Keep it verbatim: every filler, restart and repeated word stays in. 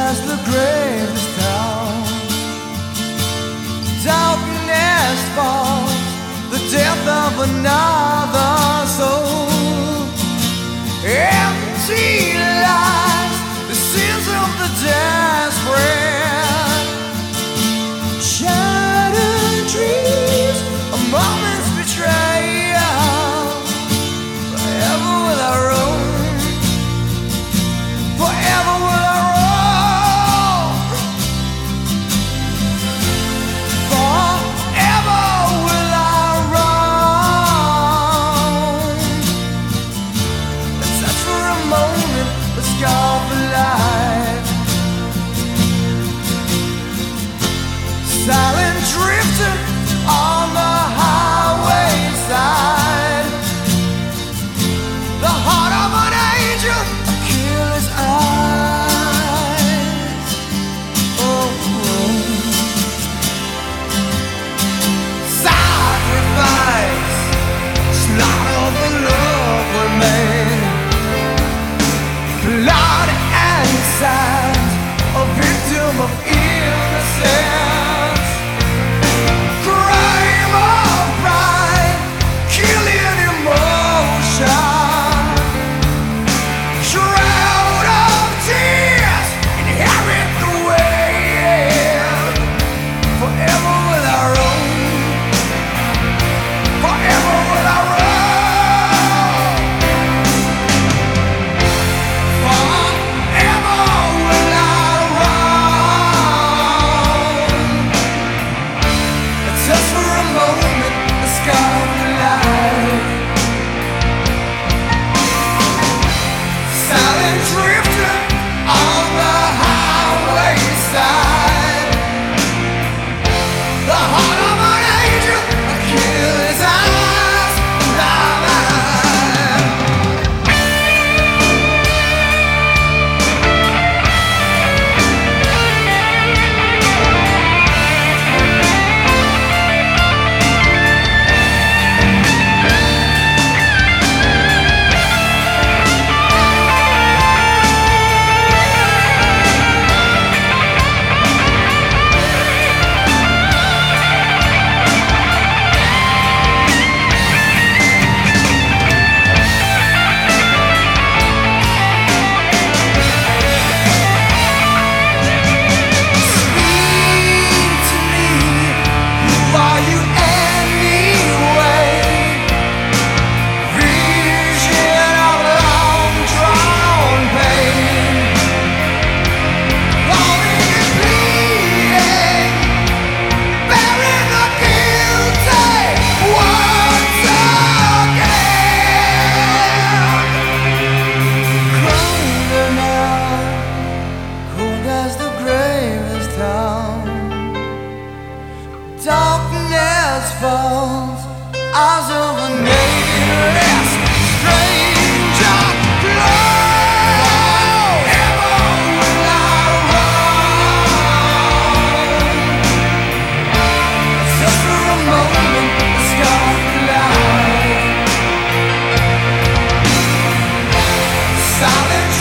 as the grave is down. Darkness falls, the death of another soul. Empty lies, the sins of the desperate. Shattered dreams, a moment's betrayal. Forever will I roam, forever will I roam, forever will I roam. A touch for a moment, a scar for life. Silent drifter on the highway side. The heart of an angel, a killer's eyes. Oh, oh. Sacrifice, slaughter of the love we made. Blood and sand, a victim of innocence. Crime of pride, killing emotion. Shroud of tears, inherit the weight. Forever will I roam, forever will I roam, forever will I roam. Just for a moment, the scar of life. Silent drifter on the highway side. The heart of an angel, a killer's eyes. La, la. Speak to me, who are you anyway? Vision of long-drawn pain. Longing and bleeding, burying the guilty once again. Colder now, cold as the grave is down. Darkness falls, eyes of a nameless stranger glow. Ever will I roam, just for a moment, the scar of life. Silent